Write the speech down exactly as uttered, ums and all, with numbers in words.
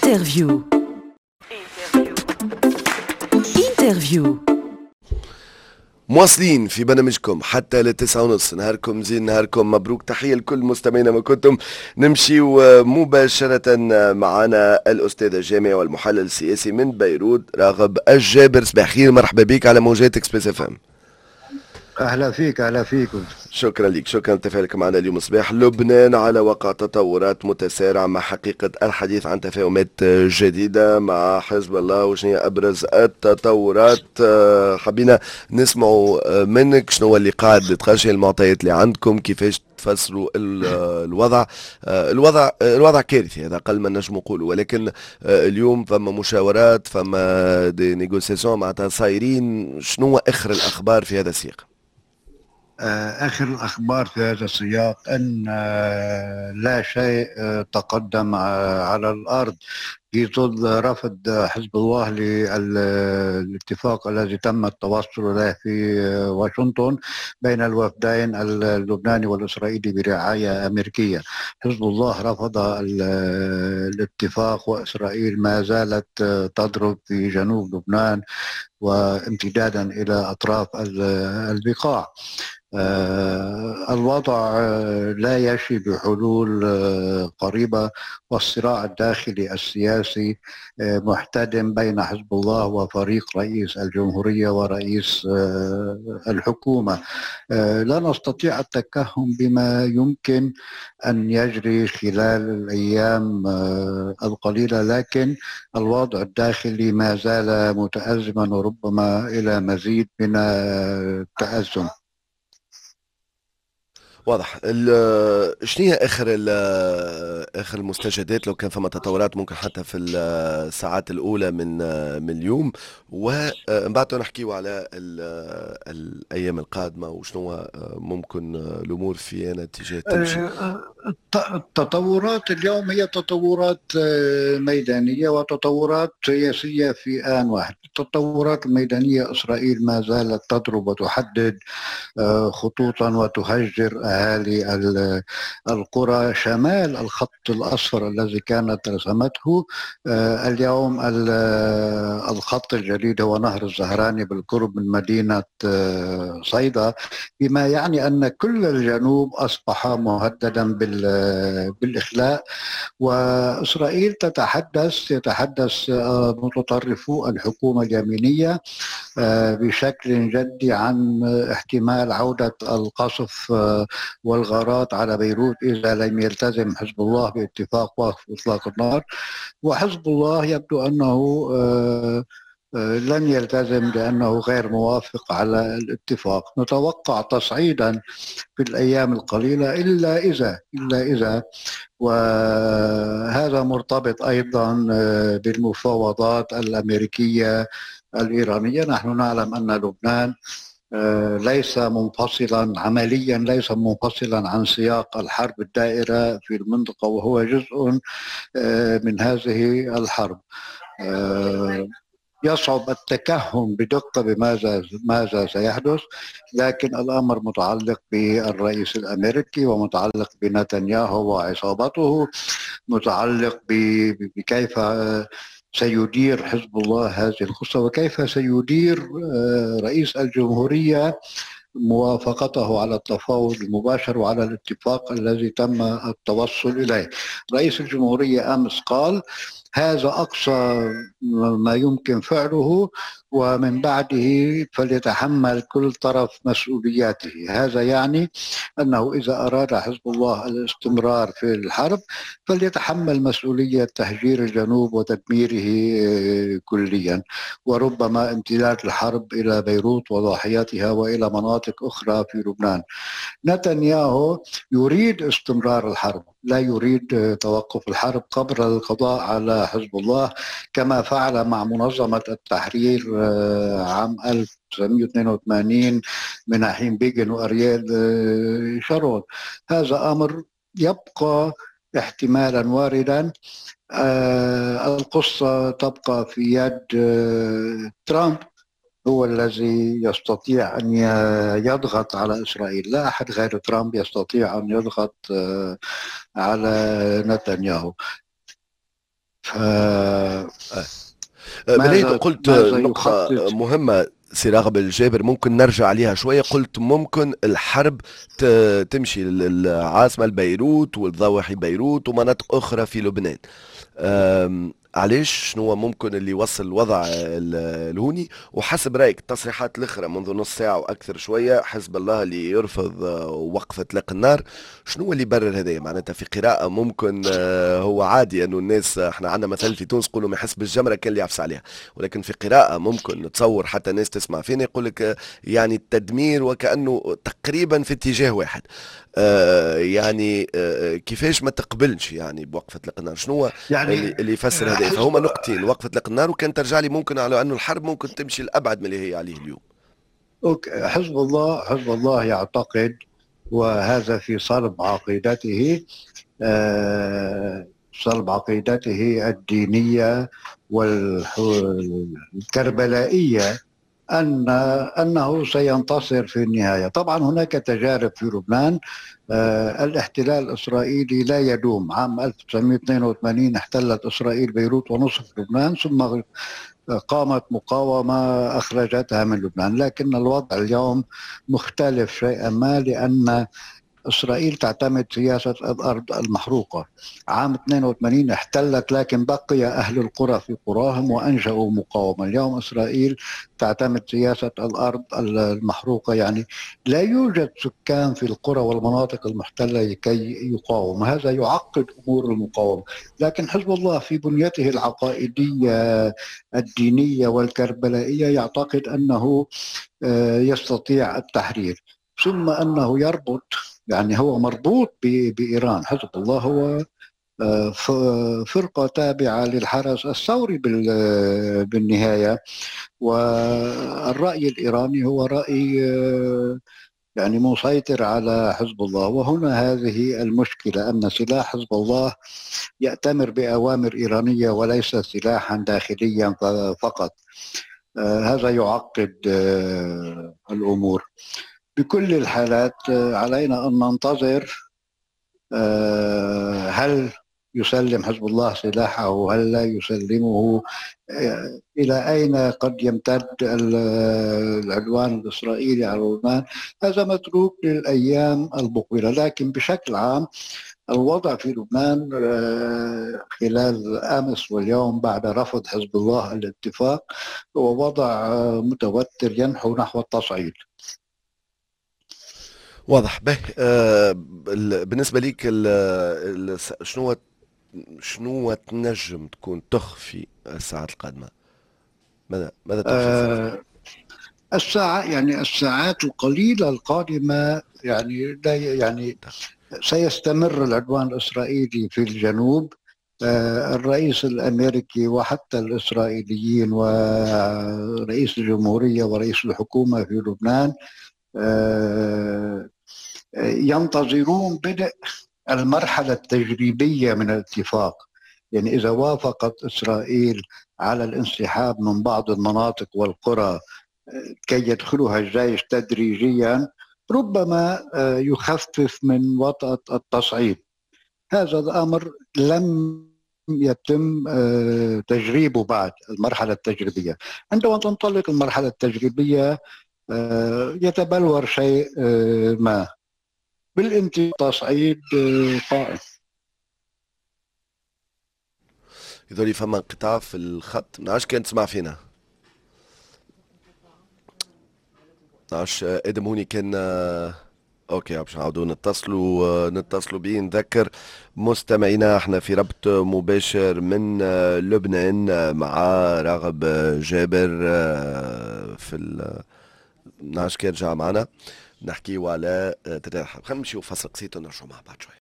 انترفيو انترفيو مواصلين في برنامجكم حتى لتسعة ونص. نهاركم زين، نهاركم مبروك. تحية لكل مستمعينا ما كنتم. نمشي مباشرة معنا الأستاذ الجامعي والمحلل السياسي من بيروت راغب الجابر. صباح خير، مرحبا بك على موجات اكسبريس اف ام. اهلا فيك اهلا فيك. شكرا لك، شكرا لتفاعلك معنا اليوم صباح. لبنان على وقع تطورات متسارعة مع حقيقة الحديث عن تفاهمات جديدة مع حزب الله. وشنو هي أبرز التطورات؟ حبينا نسمعوا منك شنو اللي قاعد تخشي المعطيات اللي عندكم، كيفاش تفسروا الوضع. الوضع الوضع كارثي، هذا أقل ما نجم نقوله، ولكن اليوم فما مشاورات، فما دي نيغوسياسيون معناتها صايرين. شنو آخر الأخبار في هذا السياق؟ آخر الأخبار في هذا السياق أن لا شيء تقدم على الأرض في ظل رفض حزب الله للاتفاق الذي تم التوصل إليه في واشنطن بين الوفدين اللبناني والإسرائيلي برعاية أمريكية. حزب الله رفض الاتفاق، وإسرائيل ما زالت تضرب في جنوب لبنان وامتدادا إلى أطراف البقاع. آه الوضع آه لا يشي بحلول آه قريبة، والصراع الداخلي السياسي آه محتدم بين حزب الله وفريق رئيس الجمهورية ورئيس آه الحكومة. آه لا نستطيع التكهن بما يمكن أن يجري خلال الأيام آه القليلة، لكن الوضع الداخلي ما زال متأزما وربما إلى مزيد من التأزم. واضح. شنو هي اخر اخر المستجدات، لو كان فما تطورات ممكن حتى في الساعات الاولى من من اليوم، ومن بعد نحكيو على الايام القادمه وشنو ممكن الامور في انا اتجاه تمشي. التطورات اليوم هي تطورات ميدانيه وتطورات سياسيه في آن واحد. التطورات الميدانيه، اسرائيل ما زالت تضرب وتحدد خطوطا وتهجر أهالي القرى شمال الخط الأصفر الذي كانت رسمته. اليوم الخط الجديد هو نهر الزهراني بالقرب من مدينة صيدا، بما يعني أن كل الجنوب أصبح مهددا بالإخلاء. وإسرائيل تتحدث يتحدث متطرفو الحكومة اليمينية بشكل جدي عن احتمال عودة القصف والغارات على بيروت إذا لم يلتزم حزب الله باتفاق وقف إطلاق النار. وحزب الله يبدو أنه لن يلتزم لأنه غير موافق على الاتفاق. نتوقع تصعيدا في الأيام القليلة إلا إذا إلا إذا وهذا مرتبط أيضا بالمفاوضات الأمريكية الإيرانية. نحن نعلم أن لبنان ليس منفصلا عمليا، ليس منفصلا عن سياق الحرب الدائرة في المنطقة، وهو جزء من هذه الحرب. يصعب التكهن بدقة بماذا ماذا سيحدث، لكن الأمر متعلق بالرئيس الأمريكي ومتعلق بنتنياهو وعصابته، متعلق بكيف سيدير حزب الله هذه القصة، وكيف سيدير رئيس الجمهورية موافقته على التفاوض المباشر وعلى الاتفاق الذي تم التوصل إليه. رئيس الجمهورية أمس قال هذا أقصى ما يمكن فعله، ومن بعده فليتحمل كل طرف مسؤولياته. هذا يعني أنه إذا أراد حزب الله الاستمرار في الحرب فليتحمل مسؤولية تهجير الجنوب وتدميره كليا، وربما امتداد الحرب إلى بيروت وضاحياتها وإلى مناطق أخرى في لبنان. نتنياهو يريد استمرار الحرب، لا يريد توقف الحرب قبل القضاء على حزب الله، كما فعل مع منظمة التحرير عام ألف وتسعمئة واثنين وثمانين من حين بيغن وأرييل شارون. هذا أمر يبقى احتمالا واردا. آه القصة تبقى في يد آه ترامب، هو الذي يستطيع أن يضغط على إسرائيل. لا أحد غير ترامب يستطيع أن يضغط آه على نتنياهو. آه. بليد قلت ماذا نقطة يخطط؟ مهمة سي راغب الجابر، ممكن نرجع عليها شوية. قلت ممكن الحرب ت- تمشي للعاصمة بيروت والضواحي بيروت ومناطق أخرى في لبنان. أم، علاش؟ شنو هو ممكن اللي يوصل الوضع ال- الهوني؟ وحسب رايك التصريحات الاخرى منذ نص ساعه واكثر شويه، حزب الله اللي يرفض آه، وقف اطلاق النار، شنو هو اللي يبرر هذا؟ معناتها في قراءه ممكن آه، هو عادي انه الناس، احنا عندنا مثل في تونس يقولوا ما يحس بالجمره كان اللي يعفس عليها، ولكن في قراءه ممكن نتصور حتى ناس تسمع فينا يقول لك آه، يعني التدمير وكانه تقريبا في اتجاه واحد. آه يعني آه كيفاش ما تقبلش يعني بوقف اطلاق النار؟ شنو هو اللي يعني اللي يفسر هذا؟ حزب فهما نقطتين: وقف اطلاق النار، وكان ترجع لي ممكن على انه الحرب ممكن تمشي لابعد من اللي هي عليه اليوم. أوكي، حزب الله حزب الله يعتقد، وهذا في صلب عقيدته، آه، صلب عقيدته الدينية والكربلائية، أن أنه سينتصر في النهاية. طبعا هناك تجارب في لبنان. آه، الاحتلال الإسرائيلي لا يدوم. عام ألف وتسعمئة واثنين وثمانين احتلت إسرائيل بيروت ونصف لبنان، ثم قامت مقاومة أخرجتها من لبنان. لكن الوضع اليوم مختلف شيئا ما، لأن إسرائيل تعتمد سياسة الأرض المحروقة. عام اثنين وثمانين احتلت، لكن بقي أهل القرى في قراهم وأنشأوا مقاومة. اليوم إسرائيل تعتمد سياسة الأرض المحروقة، يعني لا يوجد سكان في القرى والمناطق المحتلة لكي يقاوم. هذا يعقد أمور المقاومة. لكن حزب الله في بنيته العقائدية الدينية والكربلائية يعتقد أنه آه، يستطيع التحرير، ثم أنه يربط، يعني هو مربوط بإيران. حزب الله هو آه، فرقة تابعة للحرس الثوري بالنهاية، والرأي الإيراني هو رأي آه، يعني مسيطر على حزب الله. وهنا هذه المشكلة، أن سلاح حزب الله يأتمر بأوامر إيرانية وليس سلاحا داخليا فقط. آه، هذا يعقد آه، الأمور. بكل الحالات آه، علينا أن ننتظر آه، هل يسلم حزب الله سلاحه، هل لا يسلمه، آه، إلى أين قد يمتد العدوان الإسرائيلي على لبنان. هذا متروك للأيام المقبلة. لكن بشكل عام الوضع في لبنان آه، خلال أمس واليوم بعد رفض حزب الله الاتفاق هو وضع آه، متوتر ينحو نحو التصعيد. واضح به. آه ال- بالنسبه ليك ال ال شنو شنو تنجم تكون تخفي الساعات القادمه؟ ماذا ماذا تخفي الساعات القادمه؟ آه، الساعة يعني الساعات القليلة القادمة، يعني لا يعني سيستمر العدوان الإسرائيلي في الجنوب. آه، الرئيس الأمريكي وحتى الإسرائيليين ورئيس الجمهورية ورئيس الحكومة في لبنان آه، ينتظرون بدء المرحلة التجريبية من الاتفاق. يعني إذا وافقت إسرائيل على الانسحاب من بعض المناطق والقرى كي يدخلها الجيش تدريجيا، ربما آه، يخفف من وطأة التصعيد. هذا الأمر لم يتم آه، تجريبه بعد. المرحلة التجريبية، عندما تنطلق المرحلة التجريبية آه، يتبلور شيء آه، ما بالانتهاء تصعيد آه، قائم. يظهر لي فما انقطاع في الخط، ما عادش كان تسمع فينا. ما عادش آه، ادم هوني كان آه، اوكي. باش نعاودوا نتصلوا آه، نتصلوا بيه. نذكر مستمعينا احنا في ربط مباشر من آه، لبنان آه، مع راغب آه، جابر آه، في ال نعرفش كان رجع معنا نحكيو على آه، تداعي الحرب. خلينا نمشيو فصل قصير ونرجعوا مع بعض شوي.